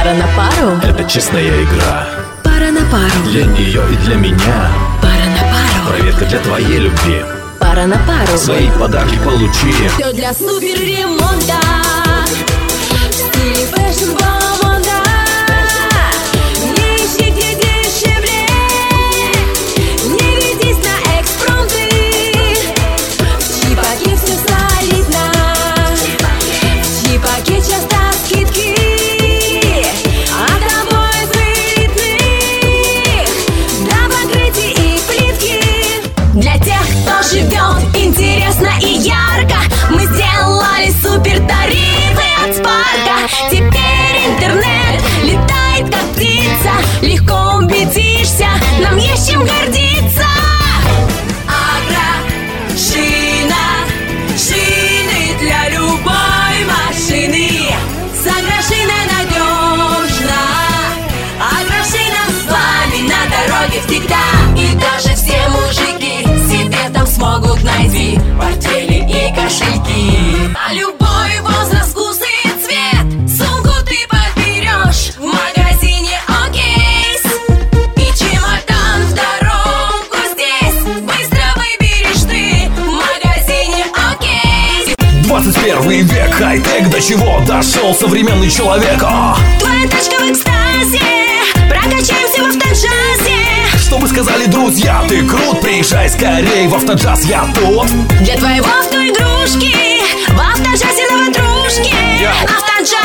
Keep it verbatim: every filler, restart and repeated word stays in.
Пара на пару. Это честная игра. Пара на пару. Для нее и для меня. Пара на пару. Проверка для твоей любви. Пара на пару. Свои подарки получи. Все для супер ремонта. В стиле фэшн бомонда. Не ищи где дешевле. Не ведись на экспромты. В Чипаке все солидно. В Чипаке часто скидки. От обоев элитных до покрытий и плитки. Для тех, кто живет интересно и ярко, мы сделали супер тарифы от Спарка. Теперь интернет летает как птица. Легко убедишься, нам есть чем гордиться. Агро шина, шины для любой машины. С Агрошиной надежно. Агрошина с вами на дороге всегда. И даже все мужики себе там смогут найти портфели и кошельки. На любой возраст, вкус и цвет сумку ты подберешь в магазине Окейс. И чемодан в дорогу здесь быстро выберешь ты в магазине Окейс. двадцать первый век, хай-тек, до чего дошел современный человек. О! Твоя тачка в экстазе, прокачаемся в автоджазе. Что бы сказали друзья, ты крут, приезжай скорей в Автоджаз, я тут. Для твоего авто игрушки в автоджазе на ватрушке. Йоу. Автоджаз.